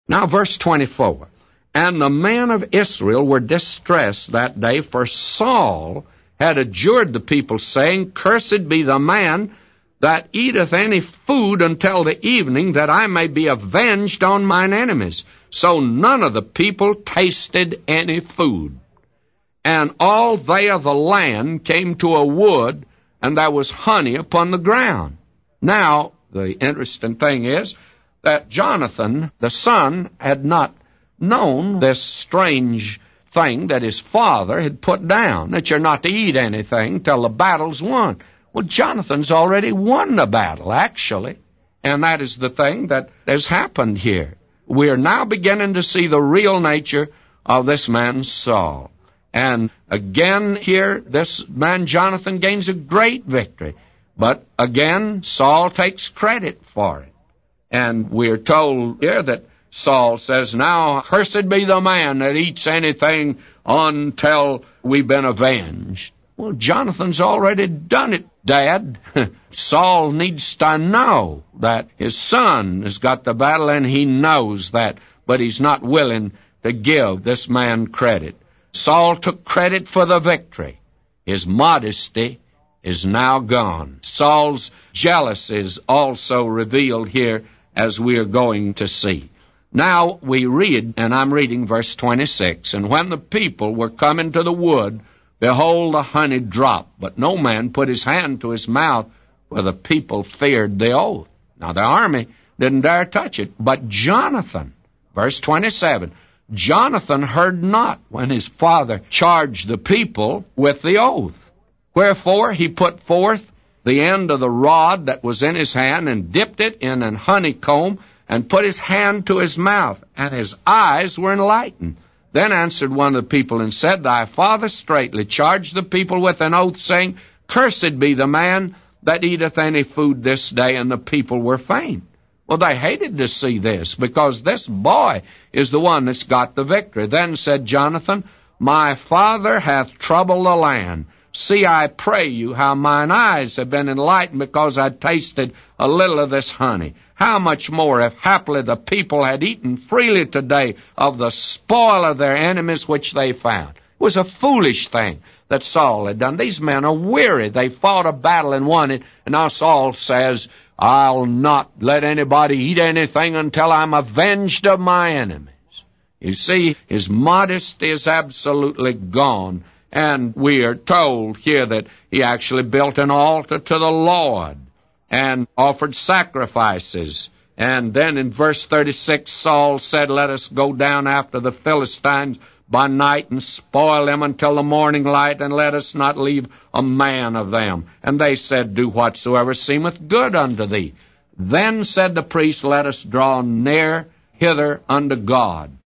Now, verse 24. And the men of Israel were distressed that day, for Saul had adjured the people, saying, Cursed be the man that eateth any food until the evening, that I may be avenged on mine enemies. So none of the people tasted any food. And all they of the land came to a wood, and there was honey upon the ground. Now, the interesting thing is that Jonathan, the son, had not known this strange thing that his father had put down, that you're not to eat anything till the battle's won. Well, Jonathan's already won the battle, actually, and that is the thing that has happened here. We are now beginning to see the real nature of this man Saul. And again here, this man Jonathan gains a great victory. But again, Saul takes credit for it. And we're told here that Saul says, Now cursed be the man that eats anything until we've been avenged. Well, Jonathan's already done it, Dad. Saul needs to know that his son has got the battle, and he knows that, but he's not willing to give this man credit. Saul took credit for the victory. His modesty is now gone. Saul's jealousy is also revealed here, as we are going to see. Now we read, and I'm reading verse 26, And when the people were come into the wood, behold, the honey dropped, but no man put his hand to his mouth, for the people feared the oath. Now the army didn't dare touch it, but Jonathan, verse 27, Jonathan heard not when his father charged the people with the oath. Wherefore he put forth the end of the rod that was in his hand, and dipped it in an honeycomb, and put his hand to his mouth, and his eyes were enlightened. Then answered one of the people, and said, Thy father straitly charged the people with an oath, saying, Cursed be the man that eateth any food this day. And the people were faint. Well, they hated to see this, because this boy is the one that's got the victory. Then said Jonathan, My father hath troubled the land. See, I pray you, how mine eyes have been enlightened, because I tasted a little of this honey. How much more, if haply the people had eaten freely today of the spoil of their enemies which they found. It was a foolish thing that Saul had done. These men are weary. They fought a battle and won it. And now Saul says, I'll not let anybody eat anything until I'm avenged of my enemies. You see, his modesty is absolutely gone. And we are told here that he actually built an altar to the Lord and offered sacrifices. And then in verse 36, Saul said, Let us go down after the Philistines by night and spoil them until the morning light, and let us not leave a man of them. And they said, Do whatsoever seemeth good unto thee. Then said the priest, Let us draw near hither unto God.